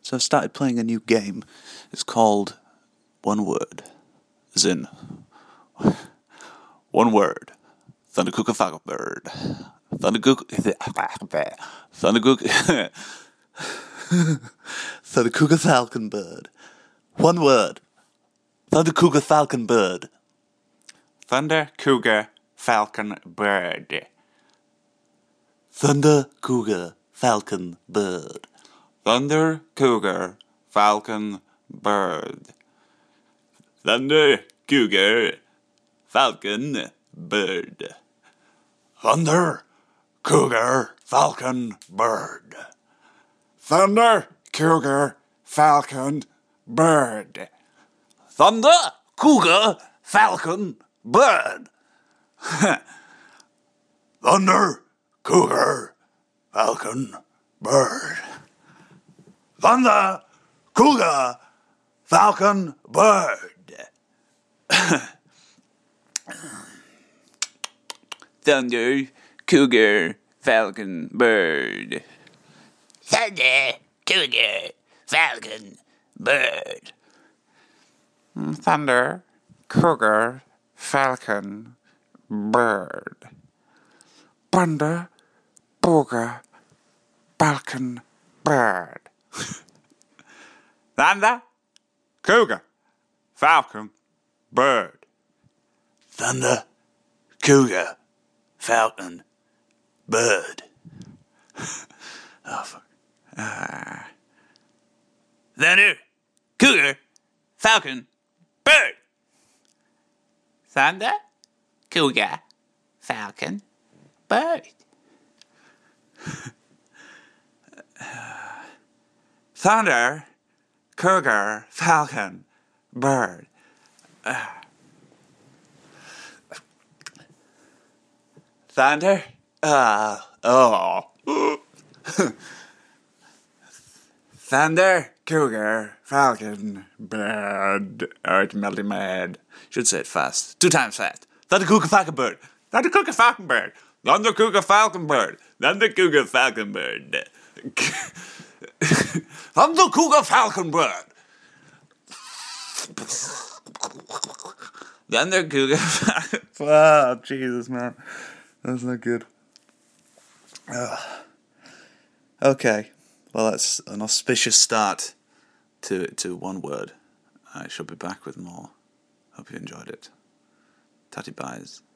So I've started playing a new game. It's called One Word. As in, one word. Thundercooker Falconbird. Thundercooker Falconbird. One word. Thundercooker Falconbird. Thunder Cougar Falcon Bird. Thunder Cougar Falcon Bird. Thunder Cougar Falcon Bird. Thunder Cougar Falcon Bird. Thunder Cougar Falcon Bird. Thunder Cougar Falcon Bird. Thunder Cougar Falcon Bird. Thunder Cougar Falcon Bird. Thunder Cougar Falcon Bird. Thunder Cougar Falcon Bird. Thunder Cougar Falcon Bird. Thunder Cougar Falcon Bird. Thunder Cougar Falcon Bird. Thunder Cougar Falcon Bird. Thunder Cougar Falcon Bird. Oh, fuck. Thunder Cougar Falcon Bird. Thunder Cougar Falcon Bird. Thunder Cougar Falcon Bird. Thunder. Thunder Cougar Falcon Bird. Oh, it's melting my head. Should say it fast. 2 times fast. Thunder Cougar Falcon Bird. Thunder Cougar Falcon Bird. Thunder Cougar Falcon Bird. Thunder Cougar Falcon Bird. Thunder Cougar Falcon Bird. Thunder Cougar Falcon. Oh, Jesus, man. That's not good. Okay. Well, that's an auspicious start to One Word. I shall be back with more. Hope you enjoyed it. Tatty buys.